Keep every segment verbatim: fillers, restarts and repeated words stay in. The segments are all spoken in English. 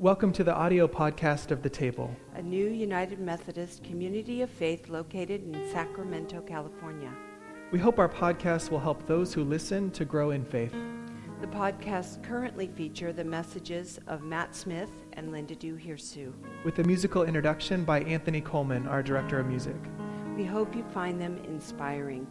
Welcome to the audio podcast of The Table, a new United Methodist community of faith located in Sacramento, California. We hope our podcast will help those who listen to grow in faith. The podcasts currently feature the messages of Matt Smith and Linda Du-Hirsu, with a musical introduction by Anthony Coleman, our director of music. We hope you find them inspiring.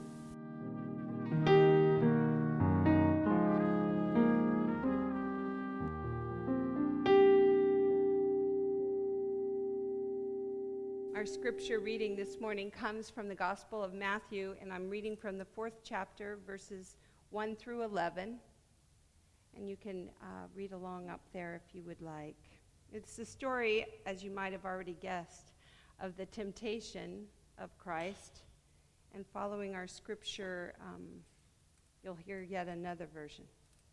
Our scripture reading this morning comes from the Gospel of Matthew, and I'm reading from the fourth chapter, verses one through eleven. And you can uh, read along up there if you would like. It's the story, as you might have already guessed, of the temptation of Christ. And following our scripture, um, you'll hear yet another version.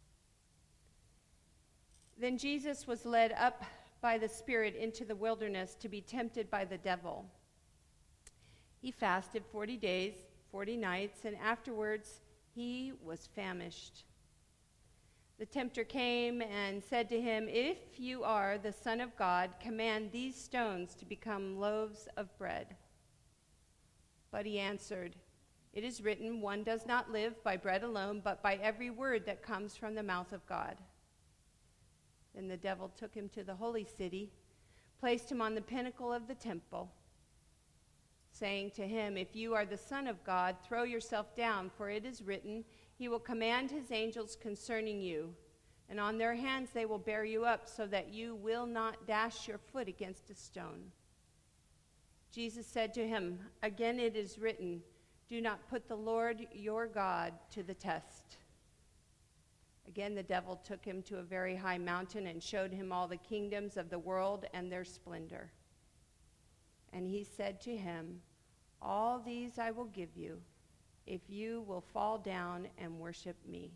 Then Jesus was led up by the Spirit into the wilderness to be tempted by the devil. He fasted forty days, forty nights, and afterwards he was famished. The tempter came and said to him, "If you are the Son of God, command these stones to become loaves of bread." But he answered, "It is written, one does not live by bread alone, but by every word that comes from the mouth of God." Then the devil took him to the holy city, placed him on the pinnacle of the temple, saying to him, "If you are the Son of God, throw yourself down, for it is written, He will command His angels concerning you, and on their hands they will bear you up, so that you will not dash your foot against a stone." Jesus said to him, "Again it is written, do not put the Lord your God to the test." Again the devil took him to a very high mountain and showed him all the kingdoms of the world and their splendor. And he said to him, "All these I will give you, if you will fall down and worship me."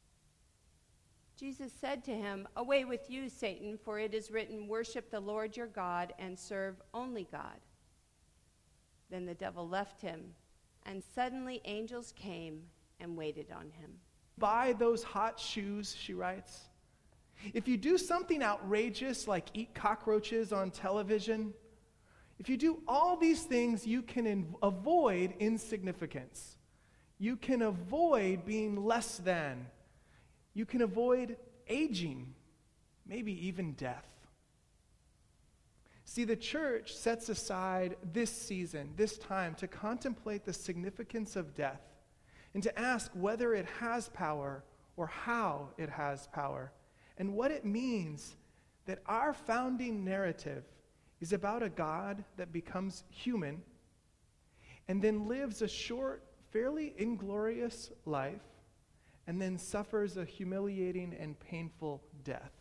Jesus said to him, "Away with you, Satan, for it is written, worship the Lord your God and serve only God." Then the devil left him, and suddenly angels came and waited on him. Buy those hot shoes, she writes. If you do something outrageous like eat cockroaches on television, if you do all these things, you can in- avoid insignificance. You can avoid being less than. You can avoid aging, maybe even death. See, the church sets aside this season, this time, to contemplate the significance of death and to ask whether it has power or how it has power, and what it means that our founding narrative is about a God that becomes human and then lives a short, fairly inglorious life and then suffers a humiliating and painful death.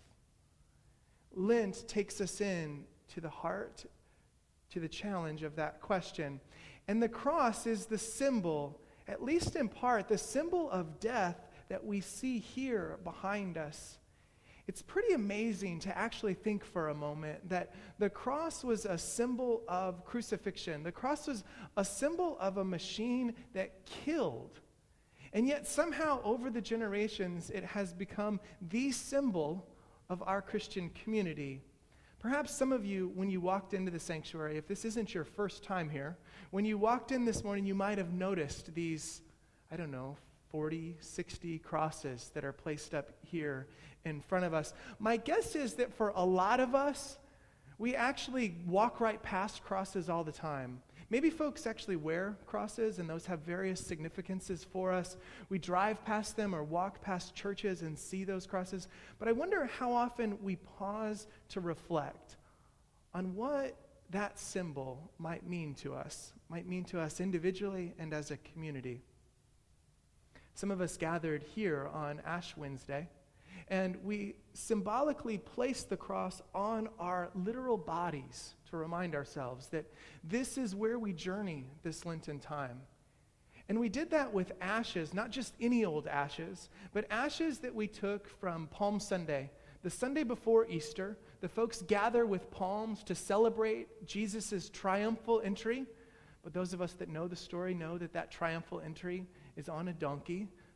Lent takes us in to the heart, to the challenge of that question. And the cross is the symbol, at least in part, the symbol of death that we see here behind us. It's pretty amazing to actually think for a moment that the cross was a symbol of crucifixion. The cross was a symbol of a machine that killed. And yet somehow over the generations, it has become the symbol of our Christian community. Perhaps some of you, when you walked into the sanctuary, if this isn't your first time here, when you walked in this morning, you might have noticed these, I don't know, forty, sixty crosses that are placed up here in front of us. My guess is that for a lot of us, we actually walk right past crosses all the time. Maybe folks actually wear crosses, and those have various significances for us. We drive past them or walk past churches and see those crosses. But I wonder how often we pause to reflect on what that symbol might mean to us, might mean to us individually and as a community. Some of us gathered here on Ash Wednesday, and we symbolically placed the cross on our literal bodies to remind ourselves that this is where we journey this Lenten time. And we did that with ashes, not just any old ashes, but ashes that we took from Palm Sunday. The Sunday before Easter, the folks gather with palms to celebrate Jesus' triumphal entry. But those of us that know the story know that that triumphal entry is on a donkey,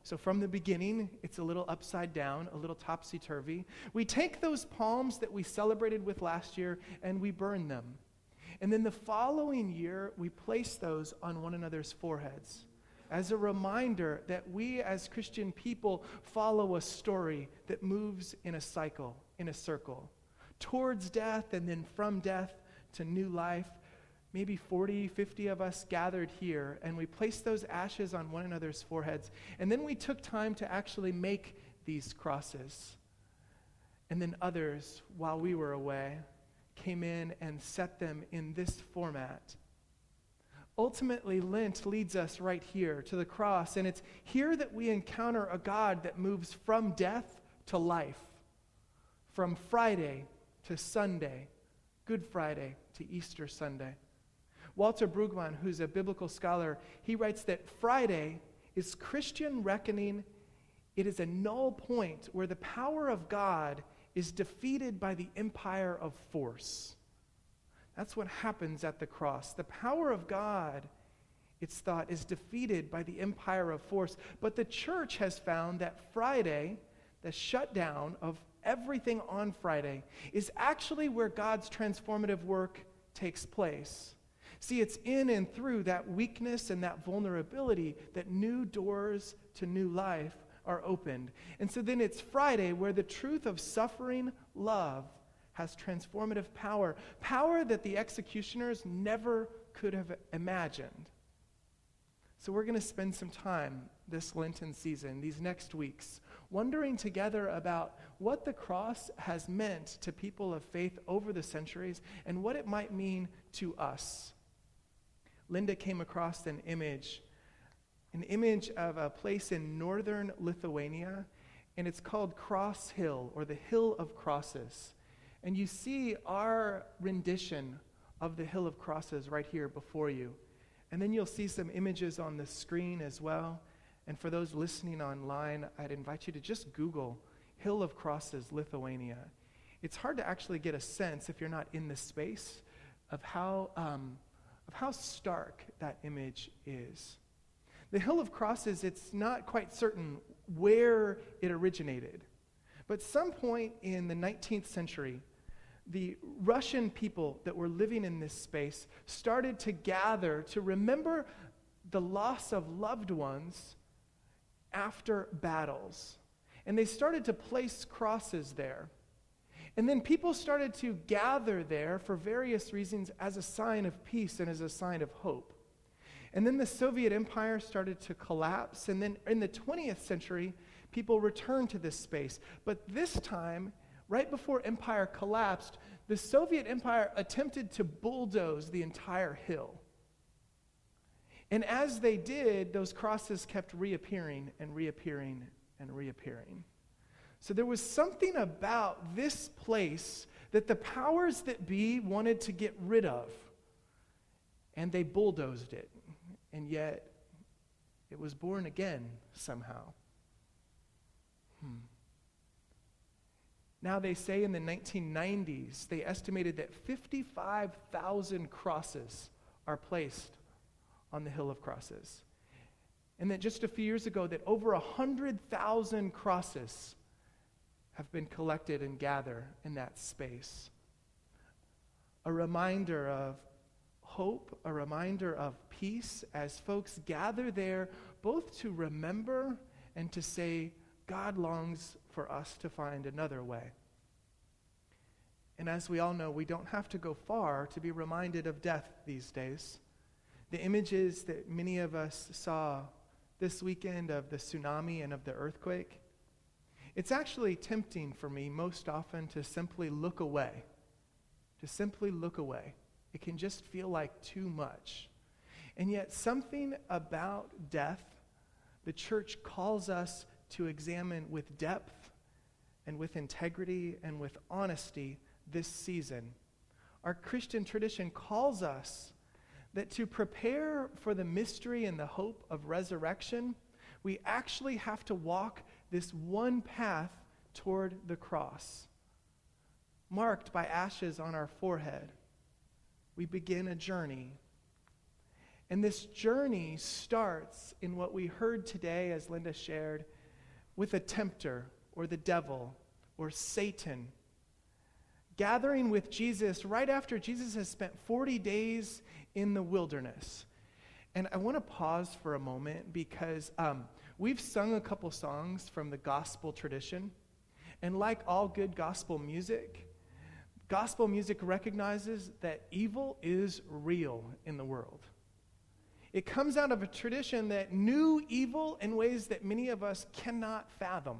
So from the beginning, it's a little upside down, a little topsy-turvy. We take those palms that we celebrated with last year and we burn them. And then the following year, we place those on one another's foreheads as a reminder that we as Christian people follow a story that moves in a cycle, in a circle, towards death and then from death to new life. Maybe forty, fifty of us gathered here, and we placed those ashes on one another's foreheads. And then we took time to actually make these crosses. And then others, while we were away, came in and set them in this format. Ultimately, Lent leads us right here to the cross, and it's here that we encounter a God that moves from death to life, from Friday to Sunday, Good Friday to Easter Sunday. Walter Brueggemann, who's a biblical scholar, he writes that Friday is Christian reckoning. It is a null point where the power of God is defeated by the empire of force. That's what happens at the cross. The power of God, it's thought, is defeated by the empire of force. But the church has found that Friday, the shutdown of everything on Friday, is actually where God's transformative work takes place. See, it's in and through that weakness and that vulnerability that new doors to new life are opened. And so then it's Friday where the truth of suffering love has transformative power, power that the executioners never could have imagined. So we're going to spend some time this Lenten season, these next weeks, wondering together about what the cross has meant to people of faith over the centuries and what it might mean to us. Linda came across an image, an image of a place in northern Lithuania, and it's called Cross Hill, or the Hill of Crosses. And you see our rendition of the Hill of Crosses right here before you. And then you'll see some images on the screen as well. And for those listening online, I'd invite you to just Google Hill of Crosses, Lithuania. It's hard to actually get a sense, if you're not in the space, of how um, of how stark that image is. The Hill of Crosses, it's not quite certain where it originated. But at some point in the nineteenth century, the Russian people that were living in this space started to gather to remember the loss of loved ones after battles. And they started to place crosses there. And then people started to gather there for various reasons as a sign of peace and as a sign of hope. And then the Soviet Empire started to collapse. And then in the twentieth century, people returned to this space. But this time, right before empire collapsed, the Soviet Empire attempted to bulldoze the entire hill. And as they did, those crosses kept reappearing and reappearing and reappearing. So there was something about this place that the powers that be wanted to get rid of, and they bulldozed it. And yet, it was born again somehow. Hmm. Now they say in the nineteen nineties, they estimated that fifty-five thousand crosses are placed on the Hill of Crosses. And that just a few years ago, that over one hundred thousand crosses have been collected and gathered in that space. A reminder of hope, a reminder of peace as folks gather there both to remember and to say, God longs for us to find another way. And as we all know, we don't have to go far to be reminded of death these days. The images that many of us saw this weekend of the tsunami and of the earthquake, it's actually tempting for me most often to simply look away, to simply look away. It can just feel like too much. And yet something about death, the church calls us to examine with depth and with integrity and with honesty this season. Our Christian tradition calls us that to prepare for the mystery and the hope of resurrection, we actually have to walk this one path toward the cross, marked by ashes on our forehead. We begin a journey. And this journey starts in what we heard today, as Linda shared, with a tempter or the devil or Satan gathering with Jesus right after Jesus has spent forty days in the wilderness. And I want to pause for a moment because um, we've sung a couple songs from the gospel tradition. And like all good gospel music, gospel music recognizes that evil is real in the world. It comes out of a tradition that knew evil in ways that many of us cannot fathom.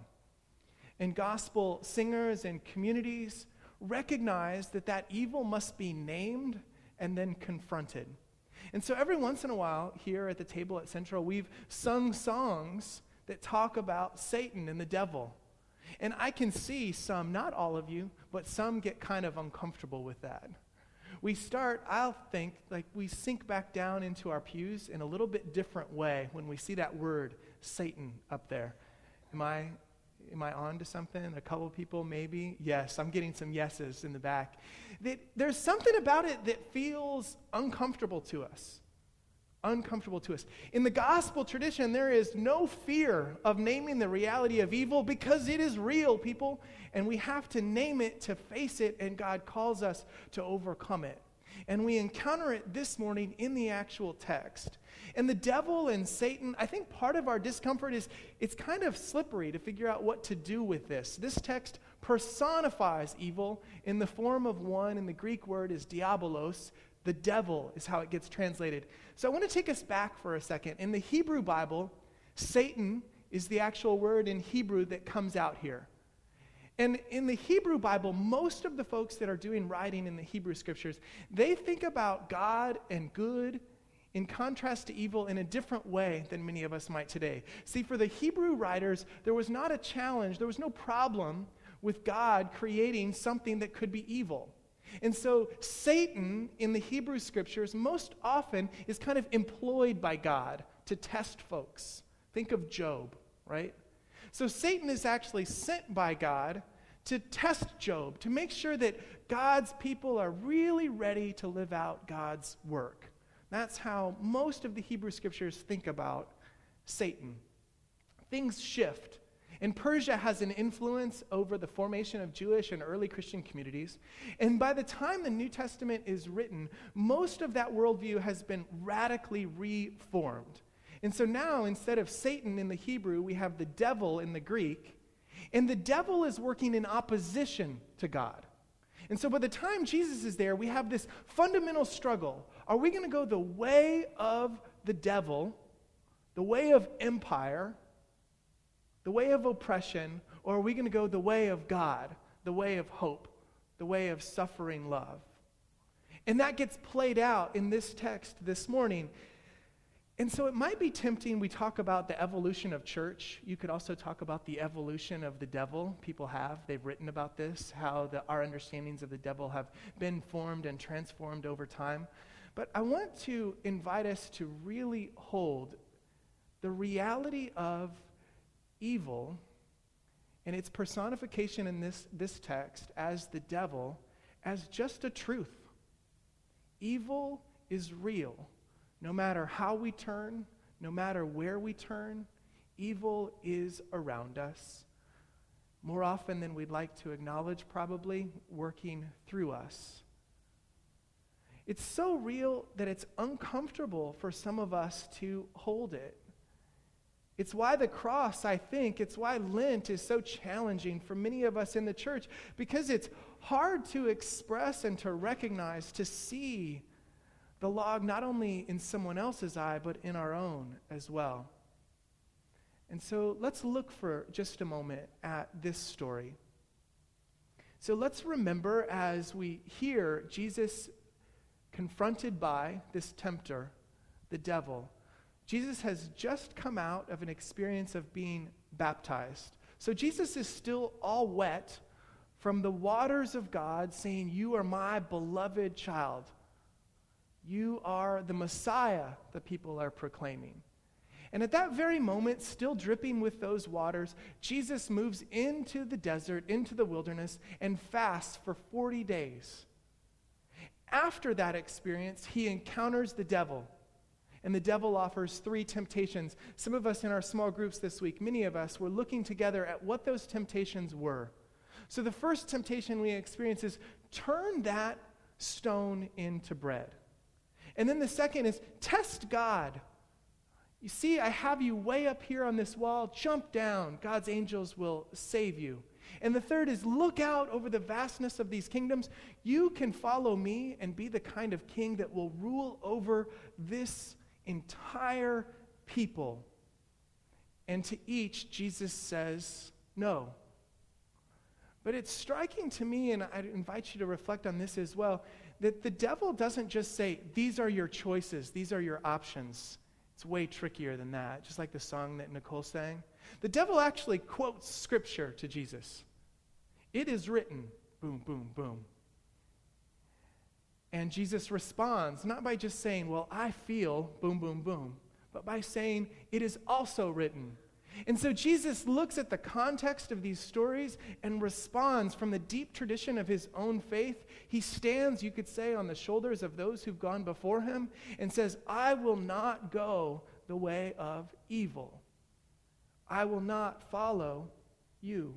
And gospel singers and communities recognize that that evil must be named and then confronted. And so every once in a while here at the table at Central, we've sung songs that talk about Satan and the devil. And I can see some, not all of you, but some get kind of uncomfortable with that. We start, I'll think, like we sink back down into our pews in a little bit different way when we see that word, Satan, up there. Am I am I on to something? A couple people maybe? Yes, I'm getting some yeses in the back. That there's something about it that feels uncomfortable to us. Uncomfortable to us. In the gospel tradition, there is no fear of naming the reality of evil because it is real, people, and we have to name it to face it, and God calls us to overcome it. And we encounter it this morning in the actual text. And the devil and Satan, I think part of our discomfort is it's kind of slippery to figure out what to do with this. This text personifies evil in the form of one, and the Greek word is diabolos. The devil is how it gets translated. So I want to take us back for a second. In the Hebrew Bible, Satan is the actual word in Hebrew that comes out here. And in the Hebrew Bible, most of the folks that are doing writing in the Hebrew scriptures, they think about God and good in contrast to evil in a different way than many of us might today. See, for the Hebrew writers, there was not a challenge, there was no problem with God creating something that could be evil. And so Satan in the Hebrew scriptures most often is kind of employed by God to test folks. Think of Job, right? So Satan is actually sent by God to test Job, to make sure that God's people are really ready to live out God's work. That's how most of the Hebrew scriptures think about Satan. Things shift. And Persia has an influence over the formation of Jewish and early Christian communities. And by the time the New Testament is written, most of that worldview has been radically reformed. And so now, instead of Satan in the Hebrew, we have the devil in the Greek. And the devil is working in opposition to God. And so by the time Jesus is there, we have this fundamental struggle. Are we going to go the way of the devil, the way of empire, the way of oppression, or are we going to go the way of God, the way of hope, the way of suffering love? And that gets played out in this text this morning. And so it might be tempting, we talk about the evolution of church. You could also talk about the evolution of the devil. People have. They've written about this, how the, our understandings of the devil have been formed and transformed over time. But I want to invite us to really hold the reality of evil and its personification in this, this text as the devil as just a truth. Evil is real. No matter how we turn, no matter where we turn, evil is around us. More often than we'd like to acknowledge, probably, working through us. It's so real that it's uncomfortable for some of us to hold it. It's why the cross, I think, it's why Lent is so challenging for many of us in the church, because it's hard to express and to recognize, to see the log not only in someone else's eye, but in our own as well. And so let's look for just a moment at this story. So let's remember as we hear Jesus confronted by this tempter, the devil. Jesus has just come out of an experience of being baptized. So Jesus is still all wet from the waters of God, saying, "You are my beloved child. You are the Messiah," the people are proclaiming. And at that very moment, still dripping with those waters, Jesus moves into the desert, into the wilderness, and fasts for forty days. After that experience, he encounters the devil. And the devil offers three temptations. Some of us in our small groups this week, many of us, were looking together at what those temptations were. So the first temptation we experience is turn that stone into bread. And then the second is test God. You see, I have you way up here on this wall. Jump down. God's angels will save you. And the third is look out over the vastness of these kingdoms. You can follow me and be the kind of king that will rule over this entire people. And to each, Jesus says, no. But it's striking to me, and I invite you to reflect on this as well, that the devil doesn't just say, these are your choices, these are your options. It's way trickier than that, just like the song that Nicole sang. The devil actually quotes scripture to Jesus. It is written, boom, boom, boom. And Jesus responds, not by just saying, well, I feel, boom, boom, boom, but by saying, it is also written. And so Jesus looks at the context of these stories and responds from the deep tradition of his own faith. He stands, you could say, on the shoulders of those who've gone before him and says, I will not go the way of evil. I will not follow you.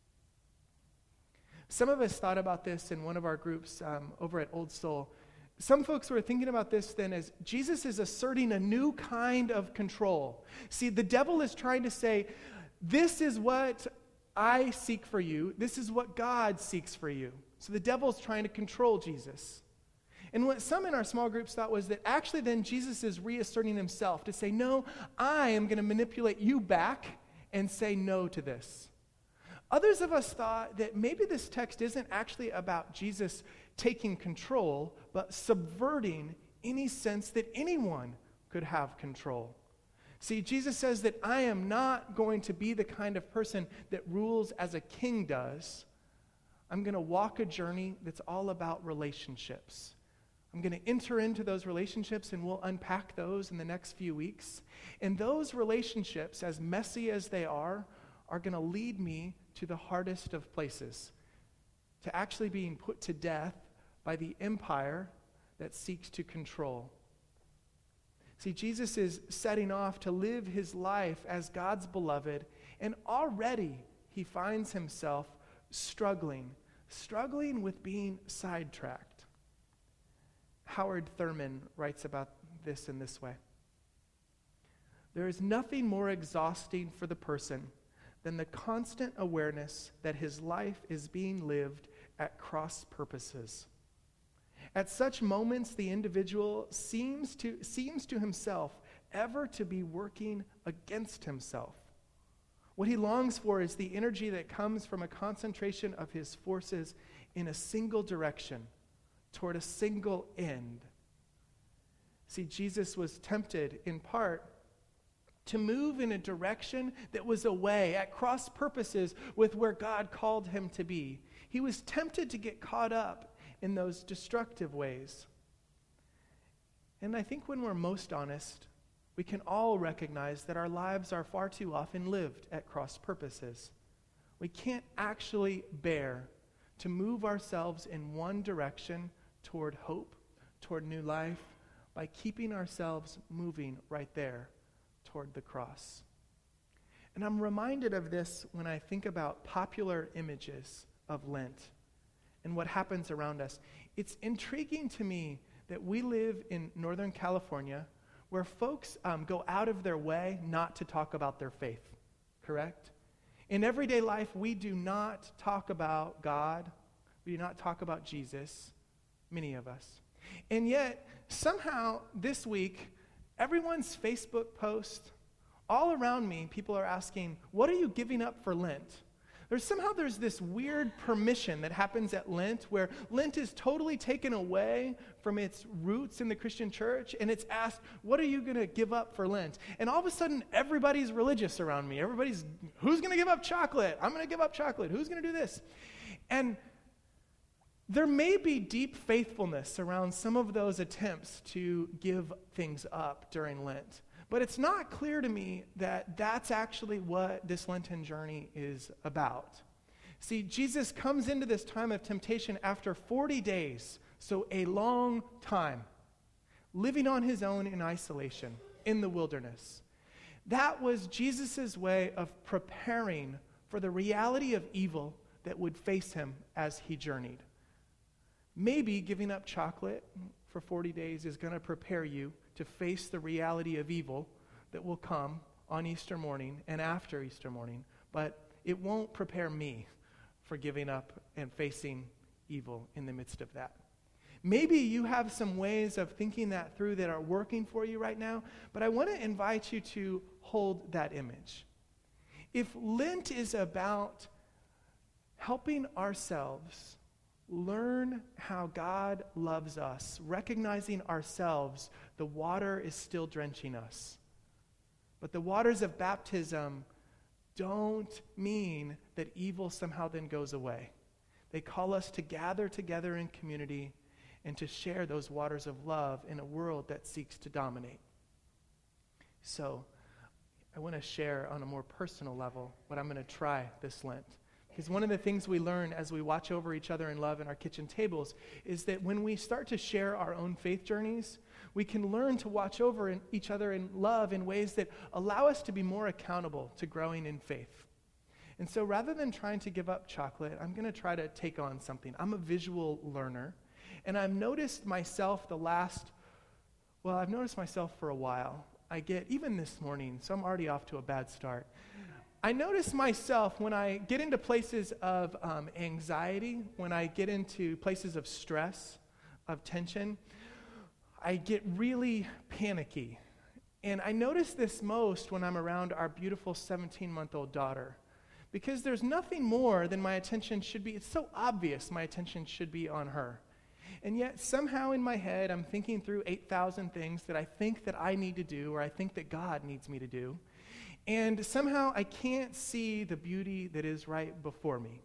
Some of us thought about this in one of our groups um, over at Old Soul. Some folks were thinking about this then as Jesus is asserting a new kind of control. See, the devil is trying to say, this is what I seek for you. This is what God seeks for you. So the devil's trying to control Jesus. And what some in our small groups thought was that actually then Jesus is reasserting himself to say, no, I am going to manipulate you back and say no to this. Others of us thought that maybe this text isn't actually about Jesus taking control, but subverting any sense that anyone could have control. See, Jesus says that I am not going to be the kind of person that rules as a king does. I'm going to walk a journey that's all about relationships. I'm going to enter into those relationships, and we'll unpack those in the next few weeks. And those relationships, as messy as they are, are going to lead me to the hardest of places, to actually being put to death by the empire that seeks to control. See, Jesus is setting off to live his life as God's beloved, and already he finds himself struggling, struggling with being sidetracked. Howard Thurman writes about this in this way. There is nothing more exhausting for the person than the constant awareness that his life is being lived at cross purposes. At such moments, the individual seems to, seems to himself ever to be working against himself. What he longs for is the energy that comes from a concentration of his forces in a single direction, toward a single end. See, Jesus was tempted in part to move in a direction that was away, at cross purposes with where God called him to be. He was tempted to get caught up in those destructive ways. And I think when we're most honest, we can all recognize that our lives are far too often lived at cross purposes. We can't actually bear to move ourselves in one direction toward hope, toward new life, by keeping ourselves moving right there toward the cross. And I'm reminded of this when I think about popular images of Lent and what happens around us. It's intriguing to me that we live in Northern California where folks um, go out of their way not to talk about their faith, correct? In everyday life, we do not talk about God. We do not talk about Jesus, many of us. And yet, somehow this week, everyone's Facebook post, all around me, people are asking, what are you giving up for Lent? There's somehow there's this weird permission that happens at Lent where Lent is totally taken away from its roots in the Christian church, and it's asked, what are you going to give up for Lent? And all of a sudden, everybody's religious around me. Everybody's, who's going to give up chocolate? I'm going to give up chocolate. Who's going to do this? And there may be deep faithfulness around some of those attempts to give things up during Lent. But it's not clear to me that that's actually what this Lenten journey is about. See, Jesus comes into this time of temptation after forty days, so a long time, living on his own in isolation. in the wilderness. That was Jesus' way of preparing for the reality of evil that would face him as he journeyed. Maybe giving up chocolate for forty days is going to prepare you to face the reality of evil that will come on Easter morning and after Easter morning, but it won't prepare me for giving up and facing evil in the midst of that. Maybe you have some ways of thinking that through that are working for you right now, but I want to invite you to hold that image. If Lent is about helping ourselves learn how God loves us, recognizing ourselves, the water is still drenching us. But the waters of baptism don't mean that evil somehow then goes away. They call us to gather together in community and to share those waters of love in a world that seeks to dominate. So, I want to share on a more personal level what I'm going to try this Lent. Because one of the things we learn as we watch over each other in love in our kitchen tables is that when we start to share our own faith journeys, we can learn to watch over in each other in love in ways that allow us to be more accountable to growing in faith. And so rather than trying to give up chocolate, I'm going to try to take on something. I'm a visual learner, and I've noticed myself the last, well, I've noticed myself for a while. I get, even this morning, so I'm already off to a bad start. I notice myself when I get into places of um, anxiety, when I get into places of stress, of tension, I get really panicky. And I notice this most when I'm around our beautiful seventeen-month-old daughter. Because there's nothing more than my attention should be, it's so obvious my attention should be on her. And yet somehow in my head I'm thinking through eight thousand things that I think that I need to do or I think that God needs me to do. And somehow I can't see the beauty that is right before me.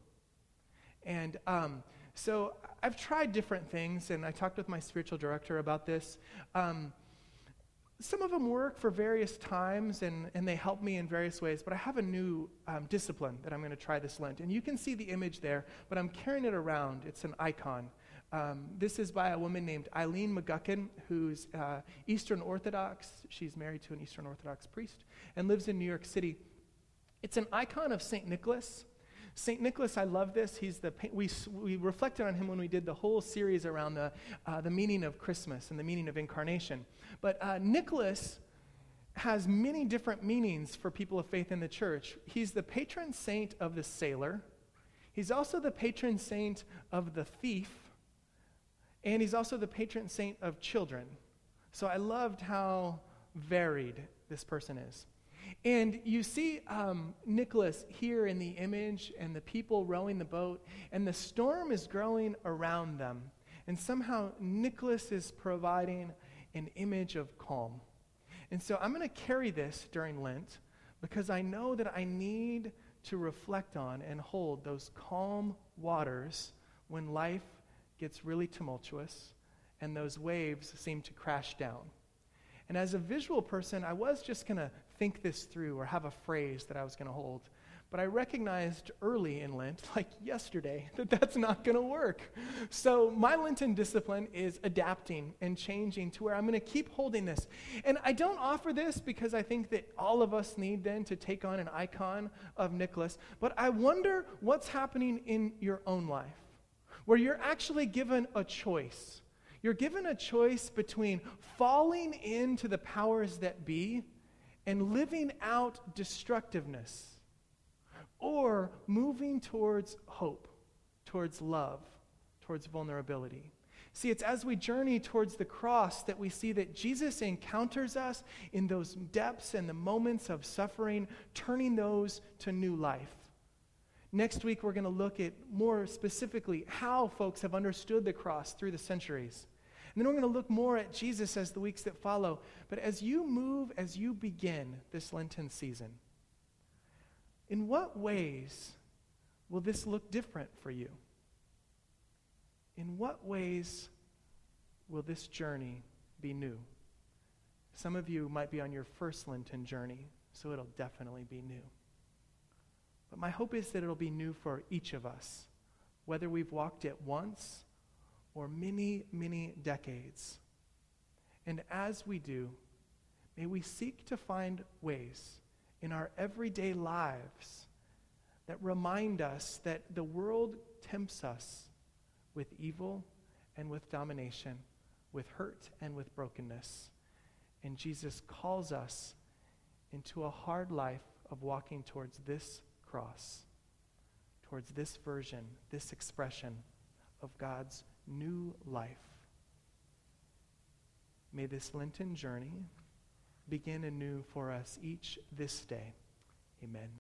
And um, so I've tried different things, and I talked with my spiritual director about this. Um, some of them work for various times, and, and they help me in various ways, but I have a new um, discipline that I'm going to try this Lent. And you can see the image there, but I'm carrying it around. It's an icon. Um, this is by a woman named Eileen McGuckin, who's uh, Eastern Orthodox. She's married to an Eastern Orthodox priest and lives in New York City. It's an icon of Saint Nicholas. Saint Nicholas, I love this. He's the we we reflected on him when we did the whole series around the uh, the meaning of Christmas and the meaning of incarnation. But uh, Nicholas has many different meanings for people of faith in the church. He's the patron saint of the sailor. He's also the patron saint of the thief. And he's also the patron saint of children. So I loved how varied this person is. And you see um, Nicholas here in the image and the people rowing the boat, and the storm is growing around them. And somehow Nicholas is providing an image of calm. And so I'm going to carry this during Lent because I know that I need to reflect on and hold those calm waters when life gets really tumultuous and those waves seem to crash down. And as a visual person, I was just going to think this through or have a phrase that I was going to hold. But I recognized early in Lent, like yesterday, that that's not going to work. So my Lenten discipline is adapting and changing to where I'm going to keep holding this. And I don't offer this because I think that all of us need then to take on an icon of Nicholas. But I wonder what's happening in your own life, where you're actually given a choice. You're given a choice between falling into the powers that be and living out destructiveness, or moving towards hope, towards love, towards vulnerability. See, it's as we journey towards the cross that we see that Jesus encounters us in those depths and the moments of suffering, turning those to new life. Next week, we're going to look at more specifically how folks have understood the cross through the centuries. And then we're going to look more at Jesus as the weeks that follow. But as you move, as you begin this Lenten season, in what ways will this look different for you? In what ways will this journey be new? Some of you might be on your first Lenten journey, so it'll definitely be new. But my hope is that it'll be new for each of us, whether we've walked it once or many, many decades. And as we do, May we seek to find ways in our everyday lives that remind us that the world tempts us with evil and with domination, with hurt and with brokenness. And Jesus calls us into a hard life of walking towards this cross, towards this version, this expression of God's new life. May this Lenten journey begin anew for us each this day. Amen.